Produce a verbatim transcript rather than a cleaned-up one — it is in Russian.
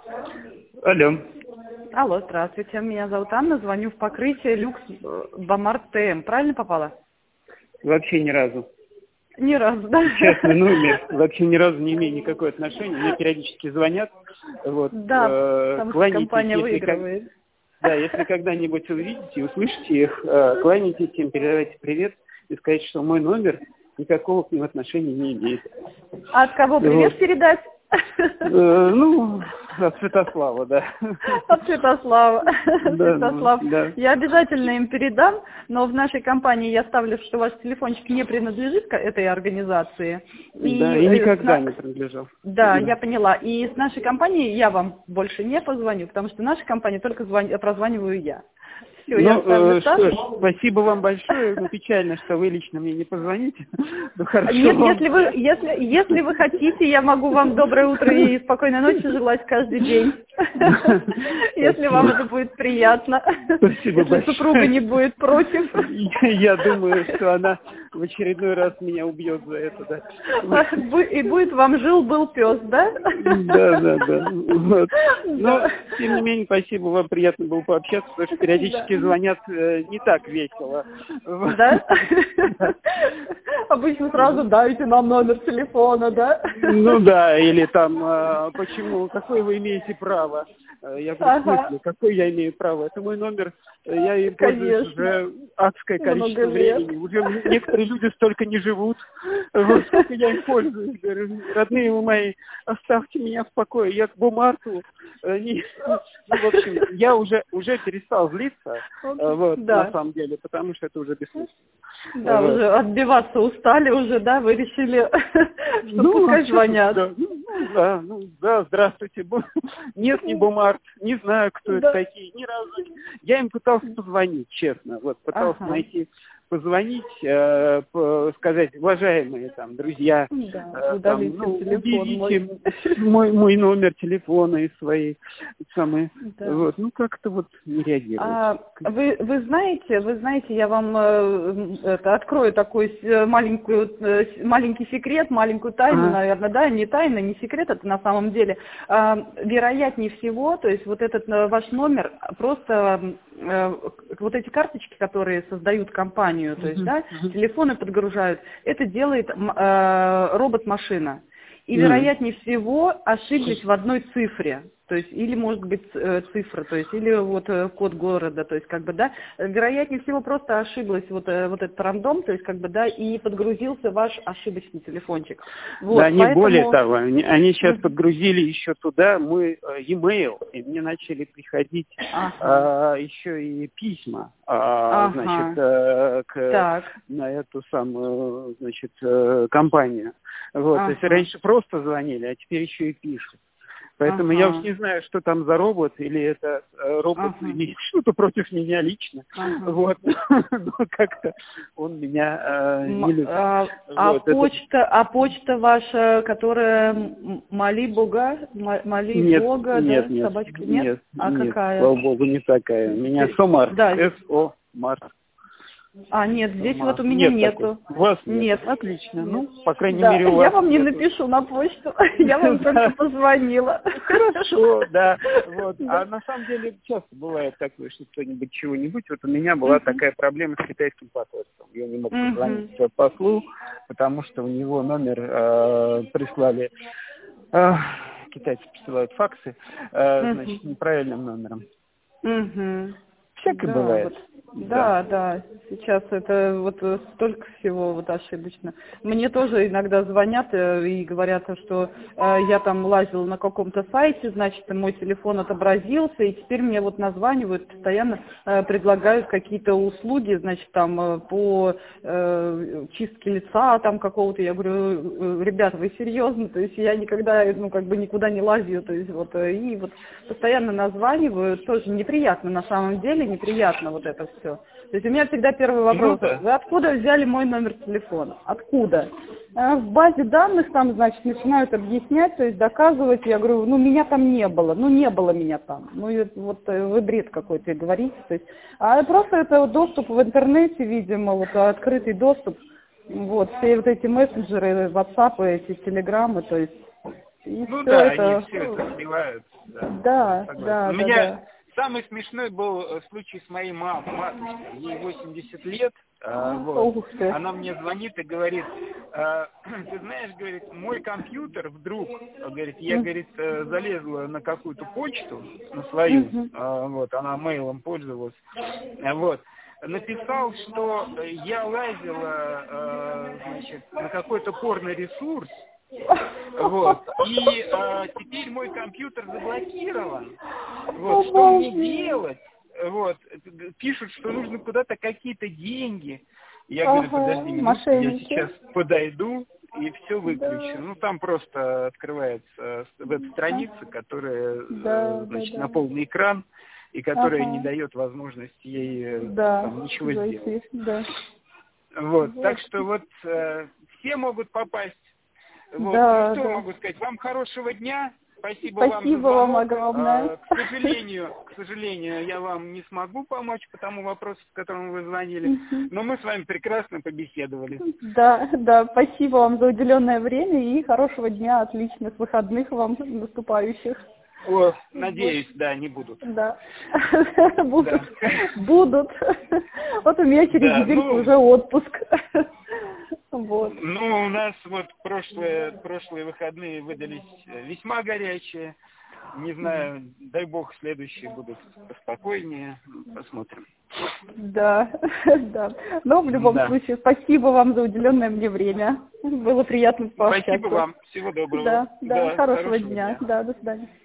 Алло. Алло, здравствуйте. Меня зовут Анна. Звоню в покрытие Люкс Бомарт ТМ. Правильно попала? Вообще ни разу. Ни разу, да? Частный номер. Вообще ни разу не имею никакого отношения. Мне периодически звонят. Вот, Да, э, потому что кланяйтесь, компания если, выигрывает. как- да, если когда-нибудь увидите и услышите их, э, кланяйтесь им, передавайте привет и сказать, что мой номер никакого к ним отношения не имеет. А от кого привет Вот. передать? Э, ну, от Святослава, да. От Святослава. Да, ну, Святослав, да. я обязательно им передам, но в нашей компании я ставлю, что ваш телефончик не принадлежит к этой организации. Да, и э, никогда с на- не принадлежал. Да, Да. я поняла. И с нашей компанией я вам больше не позвоню, потому что наша компания только звон- прозваниваю я. Все, я Ну, ставлю э, так. что ж, спасибо вам большое. Ну, печально, что вы лично мне не позвоните. Ну, хорошо. Нет, если вы, если, если вы хотите, я могу вам доброе утро и спокойной ночи желать каждый день. Если вам это будет приятно. Спасибо Если большое. супруга не будет против. Я, я думаю, что она в очередной раз меня убьет за это, да. И будет вам жил-был пес, да? Да, да, да. Вот. Но, Да. тем не менее, спасибо, вам приятно было пообщаться, потому что периодически Да. звонят э, не так весело. Вот. Да? Обычно сразу дайте нам номер телефона, да? Ну да, или там, э, почему, какое вы имеете право? Э, Я говорю, в Ага. смысле, какое я имею право? Это мой номер, э, я им пользуюсь Конечно. уже адское количество Много лет. времени. Уже некоторые люди столько не живут. Вот сколько я им пользуюсь. Говорю, родные вы мои, оставьте меня в покое. Я к Бомарту. э, не- Ну, в общем, я уже, уже перестал злиться, э, вот, Да. на самом деле, потому что это уже бессмысленно. Да, Вот. уже отбиваться устали уже, да, вы решили, что Ну, пускай а что тут, звонят. да, ну, ну, да, ну, да, здравствуйте. Бу- Нет, не Бомарт, не знаю, кто это Да. такие, ни разу. не- Я им пытался позвонить, честно, вот, пытался Ага. найти, позвонить, э, по- сказать, уважаемые там друзья, Да, э, там, удалите ну, телефон мой. уберите мой, мой номер телефона из своей, самой, Да. вот, ну, как-то вот не реагируют. А вы, вы знаете, вы знаете, я вам э, это, открою такой с- э, маленькую, э, с- маленький секрет, маленькую тайну, Ага. наверное, да, не тайна, не секрет, это на самом деле. А, вероятнее всего, то есть вот этот э, ваш номер, просто э, вот эти карточки, которые создают компанию, то есть, Мгм, да, мгм. телефоны подгружают, это делает м, э, робот-машина. И, Мгм. вероятнее всего, ошиблись в одной цифре. То есть, или, может быть, э, цифра, то есть, или вот э, код города, то есть, как бы, да, э, вероятнее всего, просто ошиблась вот, э, вот этот рандом, то есть, как бы, да, и подгрузился ваш ошибочный телефончик. Вот, Да, они поэтому... более того, они, они сейчас Мгм. подгрузили еще туда мой э, e-mail, и мне начали приходить Ага. э, еще и письма, э, значит, Ага. э, к, Так. на эту самую, значит, э, компанию. Вот, то есть Ага. раньше просто звонили, а теперь еще и пишут. Поэтому я уж Ага. не знаю, что там за робот, или это э, робот Ага. имеет что-то против меня лично. Ага. Вот. Но как-то он меня э, М- не любит. а, а Вот, это... почта, а почта ваша, которая м- моли Бога, м- моли Нет, Бога, нет, да, нет, собачка, нет? нет, А нет, какая? слава богу, не такая. У меня Сомар, Да. С-О, Март. А, нет, здесь Сомар. вот у меня Нет такой. нету. У вас нет. Нет. Отлично. Нет. Ну, по крайней Да, мере, у я вас вам не нету. напишу на почту, я вам только позвонила. Хорошо, да. Вот. Да. А на самом деле часто бывает такое, что кто-нибудь чего-нибудь. Вот у меня была Мгм. такая проблема с китайским посольством. Я не мог Мгм. позвонить послу, потому что у него номер э, прислали. э, китайцы присылают факсы, э, значит, Мгм. неправильным номером. Мгм. Всякое Да, бывает. вот. Да. Да, да, сейчас это вот э, столько всего вот ошибочно. Мне тоже иногда звонят э, и говорят, что э, я там лазила на каком-то сайте, значит, мой телефон отобразился, и теперь мне вот названивают, постоянно э, предлагают какие-то услуги, значит, там э, по э, чистке лица там какого-то. Я говорю, э, ребята, вы серьезно? То есть я никогда, ну, как бы никуда не лазю, то есть вот, э, и вот постоянно названивают, тоже неприятно на самом деле, неприятно вот это все. То есть у меня всегда первый вопрос: Ну да. вы откуда взяли мой номер телефона? Откуда? А в базе данных там, значит, начинают объяснять, то есть доказывать. Я говорю, ну меня там не было, ну не было меня там. Ну и вот э, вы бред какой-то говорите. То есть, а просто это вот доступ в интернете, видимо, вот открытый доступ. Вот, все вот эти мессенджеры, WhatsApp, эти телеграммы, то есть И Ну все да, это... они все это сливают. Да, Да, согласен. да, У да, меня да. самый смешной был случай с моей мам, матушкой. Ей восемьдесят лет, а, вот. Ух ты. Она мне звонит и говорит, а, ты знаешь, говорит, мой компьютер вдруг, говорит, я, говорит, э, залезла на какую-то почту, на свою, Мгм. а, вот, она мейлом пользовалась, а, вот, написал, что я лазила, э, значит, на какой-то порно-ресурс, вот, и э, теперь мой компьютер заблокирован, вот, что мне делать, вот, пишут, что нужно куда-то какие-то деньги, я говорю, Ага, подожди минутку, я мошенники. сейчас подойду и все выключу, Да. ну, там просто открывается веб-страница, которая, Да, э, да, значит, да. на полный экран, и которая не Ага. дает возможности ей э, Да, там ничего зайти, сделать. да. Вот, Вот. так что вот э, все могут попасть. Вот, ну Да, что да. могу сказать? Вам хорошего дня. Спасибо вам за Спасибо вам звонок. огромное. Э, к сожалению, к сожалению, я вам не смогу помочь по тому вопросу, с которым вы звонили, Мгм. но мы с вами прекрасно побеседовали. Да, да, спасибо вам за уделенное время и хорошего дня, отличных выходных вам наступающих. О, надеюсь, да, не будут. Да. Будут. Да. Будут. Вот у меня через Да, недельку ну, уже отпуск. Вот. ну, у нас вот прошлые, прошлые выходные выдались весьма горячие. Не знаю, дай бог, следующие будут поспокойнее. Посмотрим. Да, да. Но в любом Да. случае, спасибо вам за уделенное мне время. Было приятно пообщаться. Спасибо вам. Всего доброго. Да, да, Да, хорошего хорошего дня. дня. Да, до свидания.